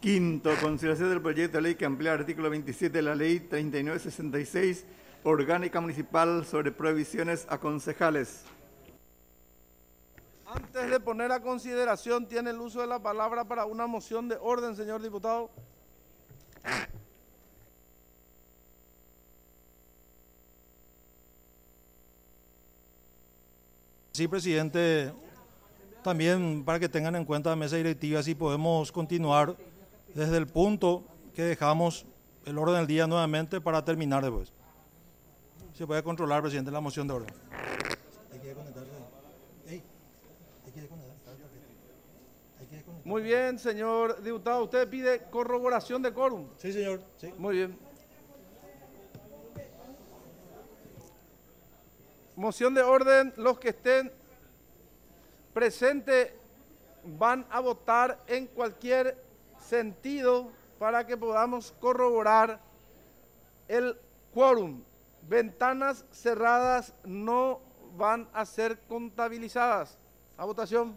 Quinto, consideración del proyecto de ley que amplía el artículo 27 de la Ley 3966, orgánica municipal, sobre prohibiciones a concejales. Antes de poner a consideración, tiene el uso de la palabra para una moción de orden, señor diputado. Sí, presidente, también para que tengan en cuenta la mesa directiva, si podemos continuar desde el punto que dejamos el orden del día nuevamente para terminar después. Se puede controlar, presidente, la moción de orden. Muy bien, señor diputado. ¿Usted pide corroboración de quórum? Sí, señor. Sí. Muy bien. Moción de orden, los que estén presentes van a votar en cualquier sentido para que podamos corroborar el quórum. Ventanas cerradas no van a ser contabilizadas. A votación.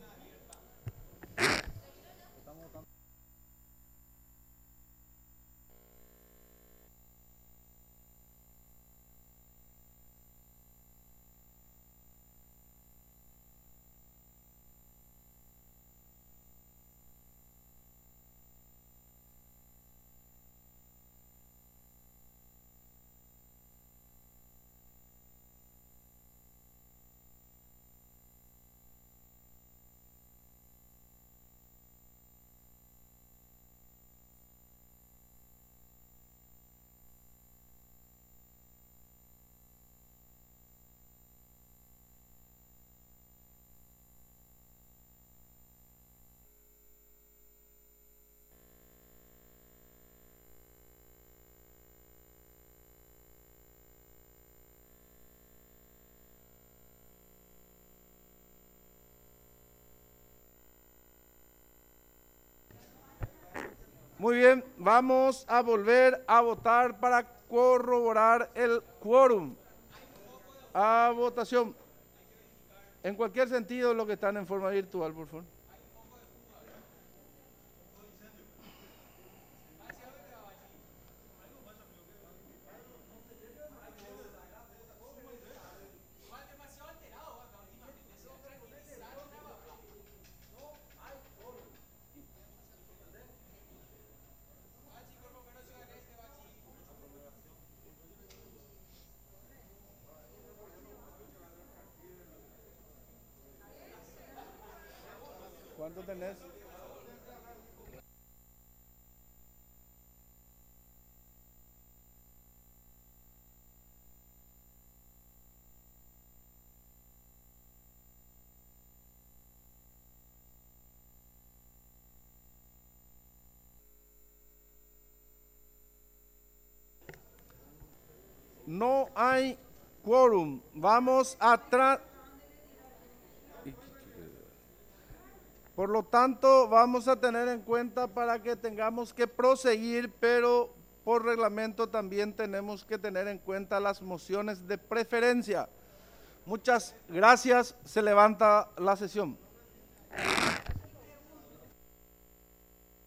Muy bien, vamos a volver a votar para corroborar el quórum. A votación. En cualquier sentido, los que están en forma virtual, por favor. ¿Cuánto tenés? No hay quórum. Vamos a Por lo tanto, vamos a tener en cuenta para que tengamos que proseguir, pero por reglamento también tenemos que tener en cuenta las mociones de preferencia. Muchas gracias. Se levanta la sesión.